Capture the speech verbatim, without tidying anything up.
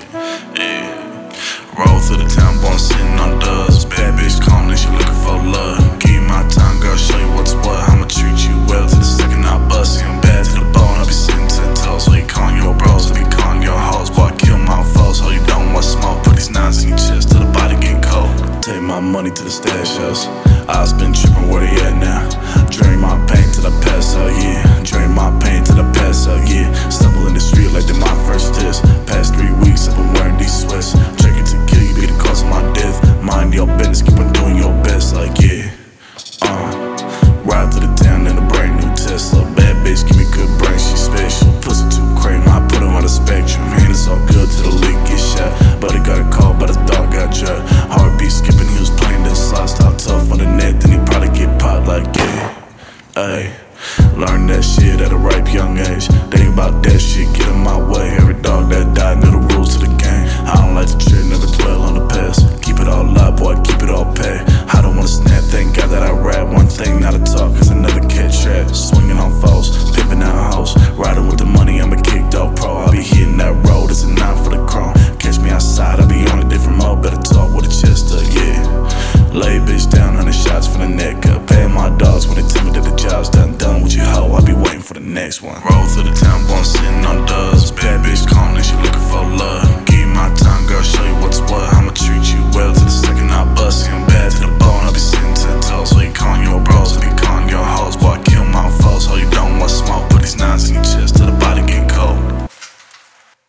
Yeah. Roll through the town, born sitting on dubs. Bad bitch calling, she looking for love. Give you my time, girl, show you what's what. I'ma treat you well to the second I bust. I'm bad to the bone, I'll be sitting ten toes. So you calling your bros, I be calling your hoes. Boy, I kill my foes, so you don't want smoke. Put these nines in your chest till the body get cold. Take my money to the stash house. I's been tripping, where they at now? Drain my pain till I pass out, yeah. Drain my pain till I pass out, yeah. Stumble in the street like they my first diss. Past three weeks, I've been